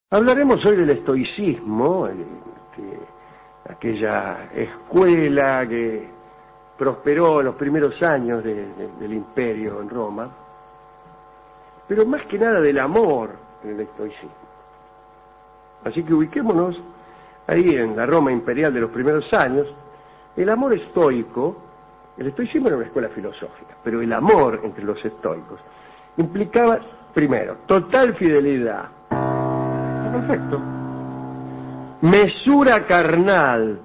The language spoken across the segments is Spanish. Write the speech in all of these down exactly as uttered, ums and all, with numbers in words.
Hablaremos hoy del estoicismo, el, que, aquella escuela que prosperó en los primeros años de, de, del imperio en Roma, pero más que nada del amor en el estoicismo. Así que ubiquémonos ahí en la Roma imperial de los primeros años. El amor estoico, el estoicismo era una escuela filosófica, pero el amor entre los estoicos implicaba, primero, total fidelidad. Perfecto. Mesura carnal.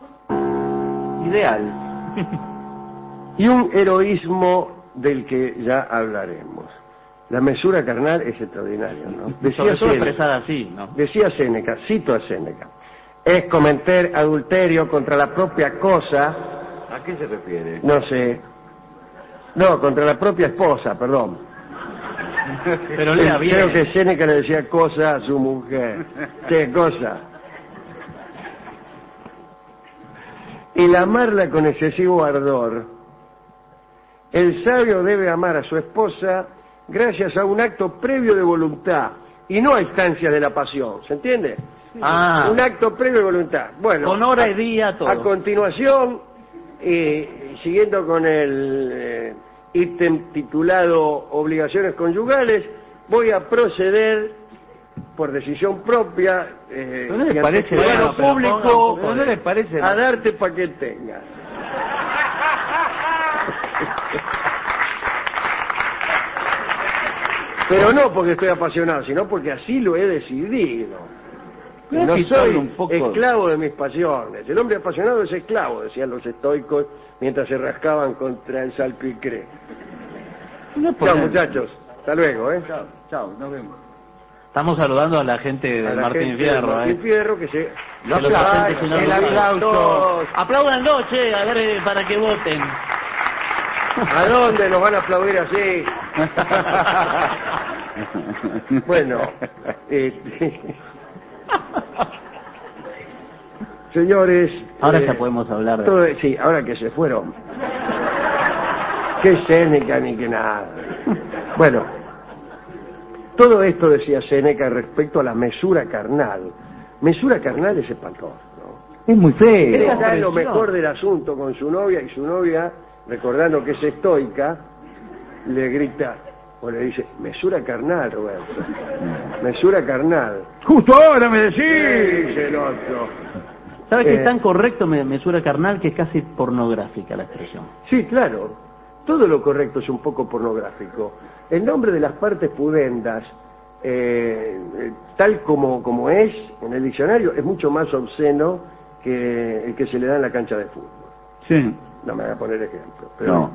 Ideal. Y un heroísmo del que ya hablaremos. La mesura carnal es extraordinaria, ¿no? Decía Séneca, así, ¿no? Decía Séneca, cito a Séneca, es cometer adulterio contra la propia cosa. ¿A qué se refiere? No sé. No, contra la propia esposa, perdón. Pero lea bien. Creo que Séneca le decía cosa a su mujer. ¿Qué cosa? El amarla con excesivo ardor. El sabio debe amar a su esposa gracias a un acto previo de voluntad y no a instancias de la pasión. ¿Se entiende? Ah. Un acto previo de voluntad. Bueno. Con hora y día, todo. A continuación, eh, siguiendo con el eh, ítem titulado Obligaciones conyugales, voy a proceder por decisión propia eh, ¿No le y parece ante bueno, el público ¿no le parece a darte para que tengas? Pero no porque estoy apasionado, sino porque así lo he decidido. No soy un poco... esclavo de mis pasiones. El hombre apasionado es esclavo, decían los estoicos mientras se rascaban contra el salpicré. No, chao, muchachos. Hasta luego, ¿eh? Chao, chao, nos vemos. Estamos saludando a la gente de a la Martín gente Fierro, de Martín ¿eh? Fierro, que se... Los que aplausos, el, no el aplauso. Apláudanlo, che, a ver, para que voten. ¿A dónde nos van a aplaudir así? Bueno, este... señores... Ahora eh, ya podemos hablar de... todo, sí, ahora que se fueron. Qué Séneca ni que nada. Bueno, todo esto decía Séneca respecto a la mesura carnal. Mesura carnal es espantoso, ¿no? Es muy feo. Está lo mejor del asunto con su novia y su novia, recordando que es estoica, le grita o le dice, mesura carnal, Roberto. Mesura carnal. Justo ahora me decís. Dice el otro. ¿Sabes que Eh, es tan correcto mesura carnal que es casi pornográfica la expresión? Sí, claro. Todo lo correcto es un poco pornográfico. El nombre de las partes pudendas, eh, eh, tal como, como es en el diccionario, es mucho más obsceno que el que se le da en la cancha de fútbol. Sí. No me voy a poner ejemplo. Pero, No.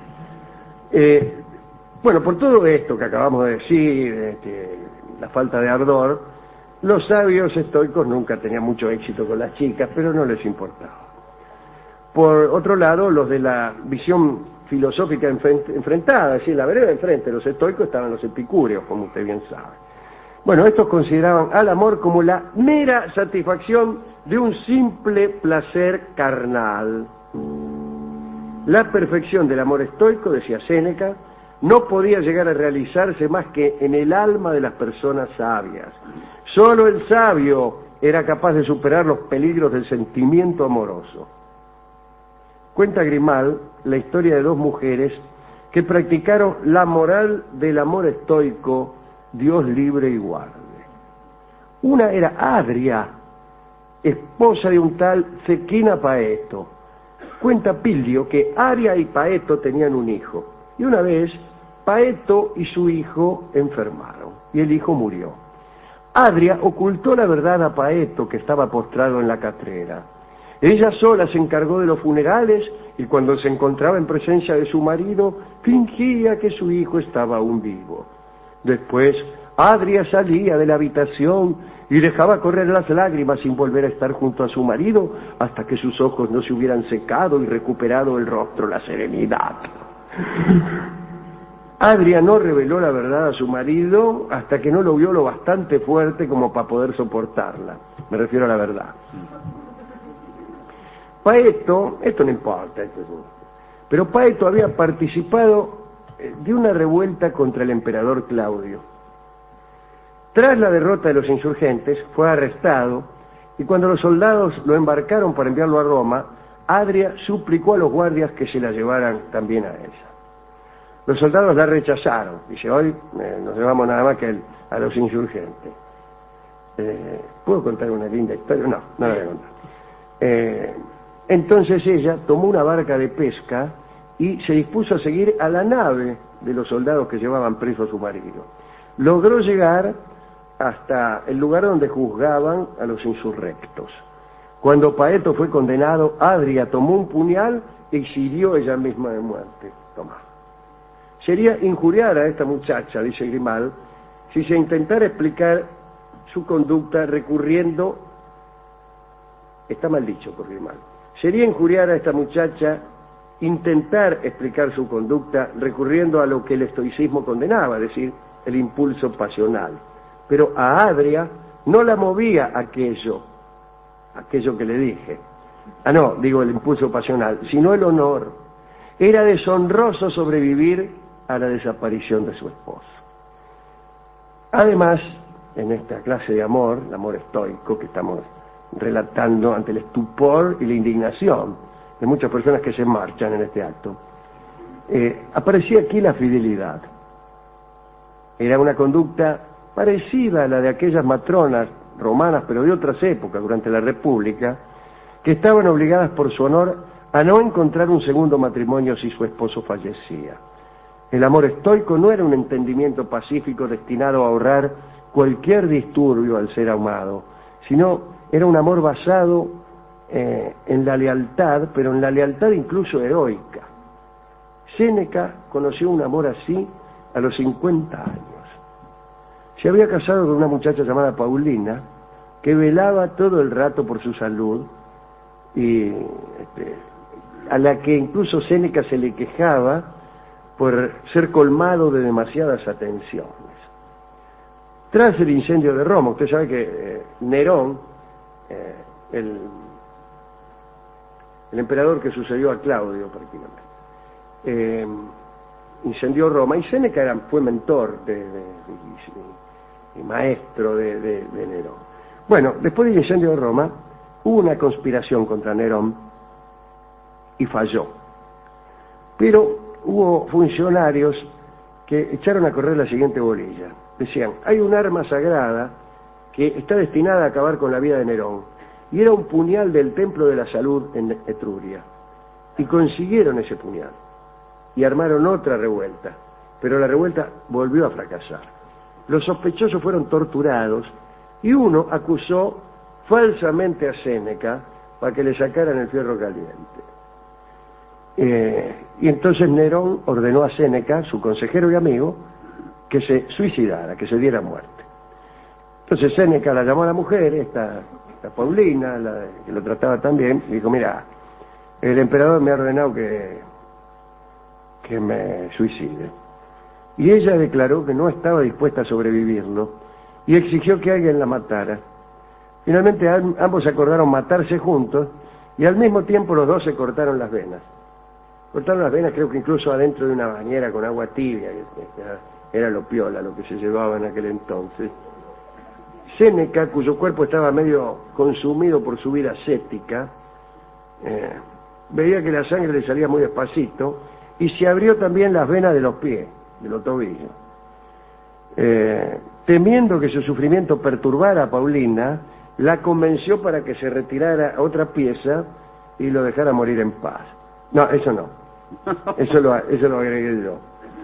Eh, bueno, por todo esto que acabamos de decir, este, la falta de ardor, los sabios estoicos nunca tenían mucho éxito con las chicas, pero no les importaba. Por otro lado, los de la visión filosófica enfrentada, es decir, la vereda enfrente, los estoicos estaban los epicúreos, como usted bien sabe. Bueno, estos consideraban al amor como la mera satisfacción de un simple placer carnal. La perfección del amor estoico, decía Séneca, no podía llegar a realizarse más que en el alma de las personas sabias. Solo el sabio era capaz de superar los peligros del sentimiento amoroso. Cuenta Grimal la historia de dos mujeres que practicaron la moral del amor estoico, Dios libre y guarde. Una era Adria, esposa de un tal Cequina Paeto. Cuenta Pildio que Aria y Paeto tenían un hijo, y una vez Paeto y su hijo enfermaron, y el hijo murió. Adria ocultó la verdad a Paeto, que estaba postrado en la catrera. Ella sola se encargó de los funerales y cuando se encontraba en presencia de su marido, fingía que su hijo estaba aún vivo. Después, Adria salía de la habitación y dejaba correr las lágrimas sin volver a estar junto a su marido hasta que sus ojos no se hubieran secado y recuperado el rostro, la serenidad. Adria no reveló la verdad a su marido hasta que no lo vio lo bastante fuerte como para poder soportarla. Me refiero a la verdad. Paeto, esto no importa, esto es, pero Paeto había participado de una revuelta contra el emperador Claudio. Tras la derrota de los insurgentes, fue arrestado y cuando los soldados lo embarcaron para enviarlo a Roma, Adria suplicó a los guardias que se la llevaran también a ella. Los soldados la rechazaron. Dice, hoy eh, nos llevamos nada más que el, a los insurgentes. Eh, ¿Puedo contar una linda historia? No, no la voy a contar. Eh, entonces ella tomó una barca de pesca y se dispuso a seguir a la nave de los soldados que llevaban preso a su marido. Logró llegar hasta el lugar donde juzgaban a los insurrectos. Cuando Paeto fue condenado, Adria tomó un puñal y hirió ella misma de muerte. Tomá. Sería injuriar a esta muchacha, dice Grimal, si se intentara explicar su conducta recurriendo, está mal dicho por Grimal, sería injuriar a esta muchacha intentar explicar su conducta recurriendo a lo que el estoicismo condenaba, es decir, el impulso pasional. Pero a Adria no la movía aquello, aquello que le dije. Ah, no, digo el impulso pasional, sino el honor. Era deshonroso sobrevivir a la desaparición de su esposo. Además, en esta clase de amor, el amor estoico que estamos relatando ante el estupor y la indignación de muchas personas que se marchan en este acto, eh, aparecía aquí la fidelidad. Era una conducta parecida a la de aquellas matronas romanas, pero de otras épocas, durante la República, que estaban obligadas por su honor a no encontrar un segundo matrimonio si su esposo fallecía. El amor estoico no era un entendimiento pacífico destinado a ahorrar cualquier disturbio al ser amado, sino era un amor basado eh, en la lealtad, pero en la lealtad incluso heroica. Séneca conoció un amor así a los cincuenta años. Se había casado con una muchacha llamada Paulina, que velaba todo el rato por su salud, y este, a la que incluso Séneca se le quejaba por ser colmado de demasiadas atenciones. Tras el incendio de Roma, usted sabe que eh, Nerón, eh, el, el emperador que sucedió a Claudio prácticamente, eh, incendió Roma, y Séneca era, fue mentor de, de, de, y, y maestro de, de, de Nerón. Bueno, después del incendio de Roma, hubo una conspiración contra Nerón y falló. Pero hubo funcionarios que echaron a correr la siguiente bolilla. Decían, hay un arma sagrada que está destinada a acabar con la vida de Nerón, y era un puñal del Templo de la Salud en Etruria. Y consiguieron ese puñal, y armaron otra revuelta, pero la revuelta volvió a fracasar. Los sospechosos fueron torturados, y uno acusó falsamente a Séneca para que le sacaran el fierro caliente. Eh, y entonces Nerón ordenó a Séneca, su consejero y amigo, que se suicidara, que se diera muerte. Entonces Séneca la llamó a la mujer, esta, esta Paulina, la, que lo trataba tan bien, y dijo, mira, el emperador me ha ordenado que, que me suicide. Y ella declaró que no estaba dispuesta a sobrevivirlo, y exigió que alguien la matara. Finalmente ambos acordaron matarse juntos, y al mismo tiempo los dos se cortaron las venas. Cortaron las venas, creo que incluso adentro de una bañera con agua tibia, que era, era lo piola, lo que se llevaba en aquel entonces. Séneca, cuyo cuerpo estaba medio consumido por su vida ascética, eh, veía que la sangre le salía muy despacito, y se abrió también las venas de los pies, de los tobillos. Eh, temiendo que su sufrimiento perturbara a Paulina, la convenció para que se retirara a otra pieza y lo dejara morir en paz. No, eso no. Eso lo, eso lo agregué yo.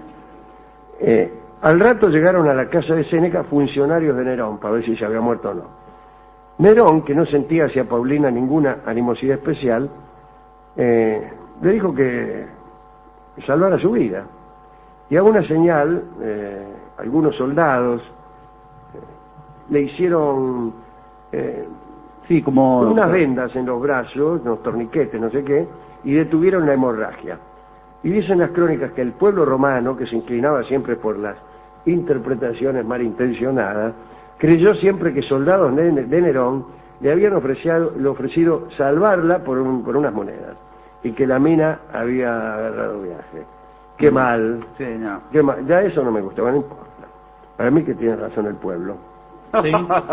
Eh, al rato llegaron a la casa de Séneca funcionarios de Nerón para ver si se había muerto o no. Nerón, que no sentía hacia Paulina ninguna animosidad especial, eh, le dijo que salvara su vida. Y a una señal, eh, algunos soldados eh, le hicieron eh, sí, como unas vendas en los brazos, unos torniquetes, no sé qué, y detuvieron la hemorragia. Y dicen las crónicas que el pueblo romano, que se inclinaba siempre por las interpretaciones malintencionadas, creyó siempre que soldados de Nerón le habían ofrecido, le ofrecido salvarla por, un, por unas monedas, y que la mina había agarrado viaje. Qué mal, sí, no. qué mal, ya eso no me gusta, bueno, no importa. Para mí que tiene razón el pueblo. Sí.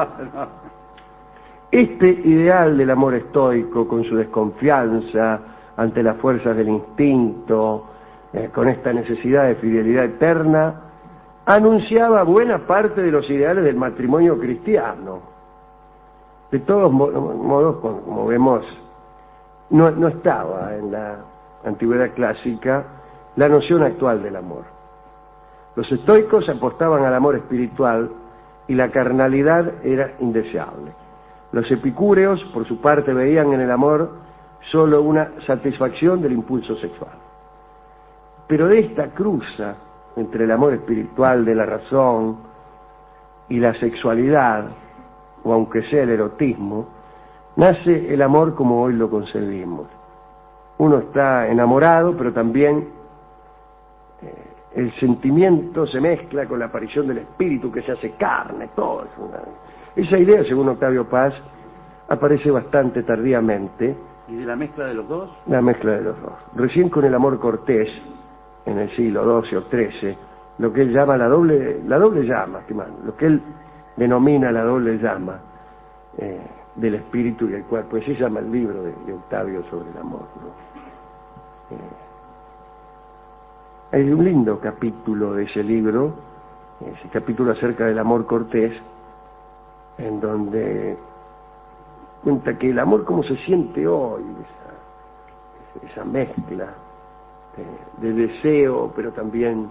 Este ideal del amor estoico, con su desconfianza ante las fuerzas del instinto, eh, con esta necesidad de fidelidad eterna, anunciaba buena parte de los ideales del matrimonio cristiano. De todos modos, como vemos, no, no estaba en la antigüedad clásica la noción actual del amor. Los estoicos apostaban al amor espiritual y la carnalidad era indeseable. Los epicúreos, por su parte, veían en el amor solo una satisfacción del impulso sexual. Pero de esta cruza entre el amor espiritual de la razón y la sexualidad, o aunque sea el erotismo, nace el amor como hoy lo concebimos. Uno está enamorado, pero también eh, el sentimiento se mezcla con la aparición del espíritu que se hace carne, todo eso. Una... Esa idea, según Octavio Paz, aparece bastante tardíamente. ¿Y de la mezcla de los dos? La mezcla de los dos. Recién con el amor cortés, en el siglo doce o trece, lo que él llama la doble, la doble llama, lo que él denomina la doble llama eh, del espíritu y del cuerpo. Ese se llama el libro de, de Octavio sobre el amor, ¿no? Eh, hay un lindo capítulo de ese libro, ese capítulo acerca del amor cortés, en donde cuenta que el amor como se siente hoy, esa, esa mezcla de, de deseo, pero también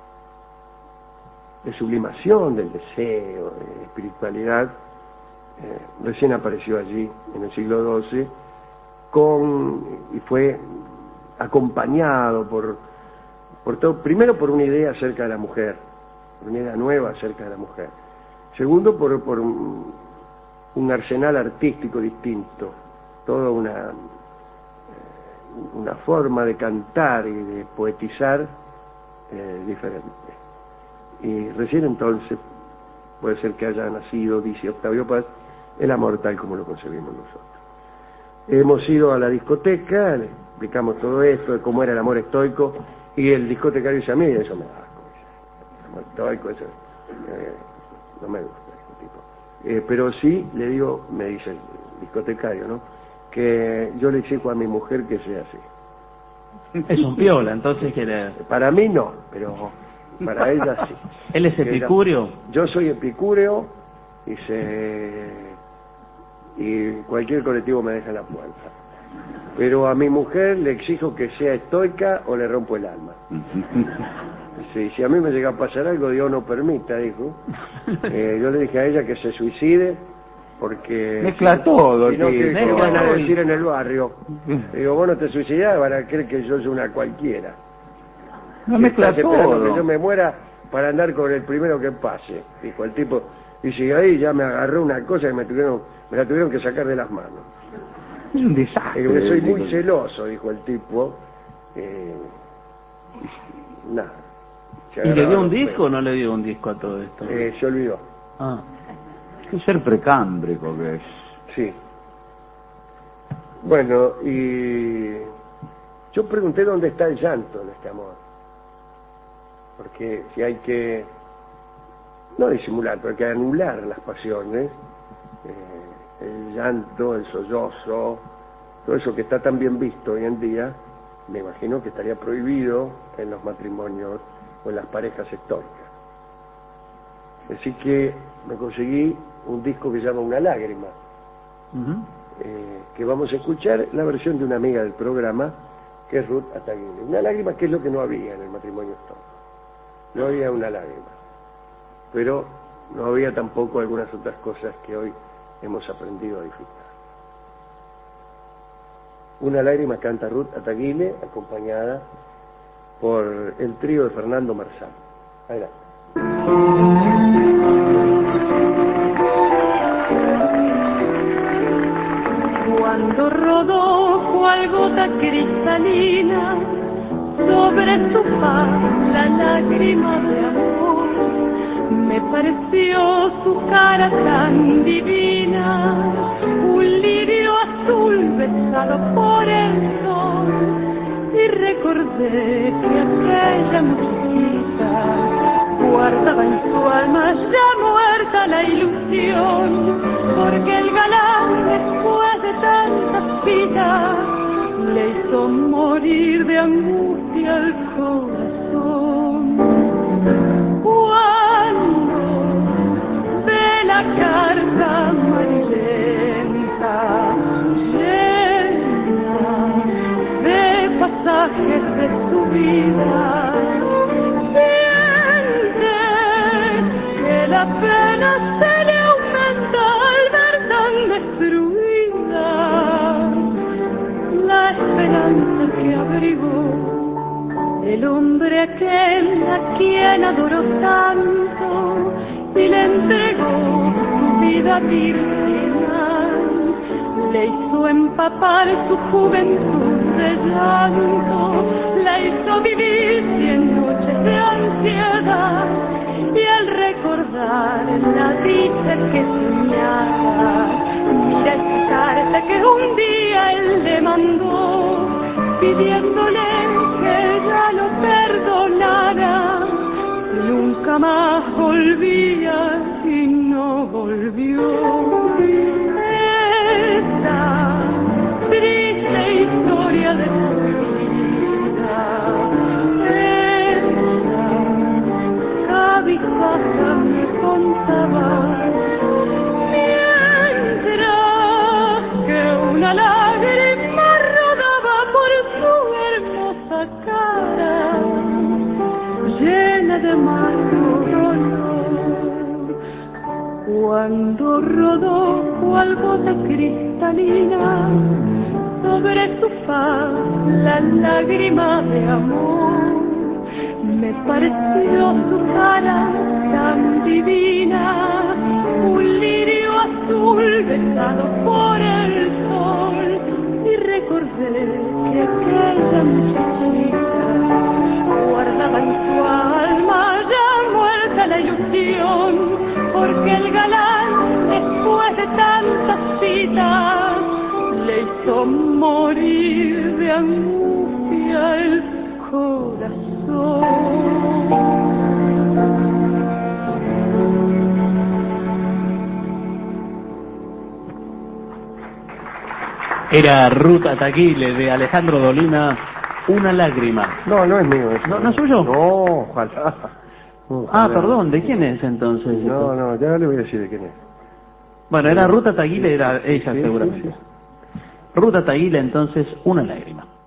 de sublimación del deseo, de espiritualidad, eh, recién apareció allí en el siglo doce, con, y fue acompañado por, por todo, primero por una idea acerca de la mujer, una idea nueva acerca de la mujer, segundo por, por un, un arsenal artístico distinto, toda una, una forma de cantar y de poetizar eh, diferente. Y recién entonces puede ser que haya nacido, dice Octavio Paz, el amor tal como lo concebimos nosotros. Hemos ido a la discoteca, le explicamos todo esto, de cómo era el amor estoico, y el discotecario dice: a mí eso me da asco, el amor estoico, eso eh, no me gusta, ese tipo. Eh, pero sí, le digo, me dice el discotecario, ¿no?, que yo le exijo a mi mujer que sea así. Es un piola, entonces que le... Para mí no, pero para ella sí. ¿Él es epicúreo? Ella, yo soy epicúreo y se, y cualquier colectivo me deja en la puerta. Pero a mi mujer le exijo que sea estoica o le rompo el alma. Sí, si a mí me llega a pasar algo, Dios no permita, dijo. Eh, yo le dije a ella que se suicide porque... Mezcla si, todo, si no, tío. ¿qué, ¿qué van a decir en el barrio? Le digo, vos no te suicidás, van a creer que yo soy una cualquiera. No mezcla todo. Que yo me muera para andar con el primero que pase, dijo el tipo. Y si ahí ya me agarró una cosa que me tuvieron, me la tuvieron que sacar de las manos. Es un desastre. Eh, soy muy celoso, dijo el tipo. Eh, y, nada. ¿Y le dio un disco o no le dio un disco a todo esto? Eh, se olvidó. Ah. Es ser precámbrico que es. Sí. Bueno, y yo pregunté dónde está el llanto en este amor. Porque si hay que, no disimular, pero hay que anular las pasiones, eh, el llanto, el sollozo, todo eso que está tan bien visto hoy en día, me imagino que estaría prohibido en los matrimonios o en las parejas estoicas. Así que me conseguí un disco que se llama Una lágrima, Uh-huh. eh, que vamos a escuchar la versión de una amiga del programa, que es Ruth Ataguile. Una lágrima, que es lo que no había en el matrimonio estoico. No había una lágrima, pero no había tampoco algunas otras cosas que hoy hemos aprendido a disfrutar. Una lágrima canta Ruth Ataguile, acompañada por el trío de Fernando Marsal. Adelante. Cuando rodó cual gota cristalina sobre su faz la lágrima de amor, me pareció su cara tan divina, un lirio azul besado por el sol, y recordé que aquella muchachita guardaba en su alma ya muerta la ilusión, porque el galán después de tantas citas le hizo morir de angustia el corazón. Cuando ve la carta amarillenta llena de pasajes de su vida, la pena se le aumenta al ver tan destruida la esperanza que abrigó el hombre aquel a quien adoró tanto y le entregó su vida virginal, le hizo empapar su juventud de llanto, la hizo vivir cien noches de ansiedad. Y al recordar la dicha que soñaba, mira esta carta que un día él le mandó, pidiéndole que ella lo perdonara. Nunca más volvía y no volvió. Esta triste historia de su vida, cabizbaja me contaba, mientras que una lágrima rodaba por su hermosa cara, llena de amargo dolor. Cuando rodó cual gota cristalina sobre su faz la lágrima de amor, me pareció su cara tan divina, un lirio azul besado por el sol, y recordé que aquella muchachita guardaba en su alma ya muerta la ilusión, porque el galán después de tantas citas le hizo morir de angustia el corazón. Era Ruta Taguile de Alejandro Dolina, Una lágrima. No, no es mío eso. ¿No, no es suyo? No, ojalá. Ojalá. Ah, perdón, ¿de quién es entonces? No, no, ya le voy a decir de quién es. Bueno, era Ruta Taguile, era ella Sí, seguramente. sí, sí. Ruta Taguile, entonces, Una lágrima.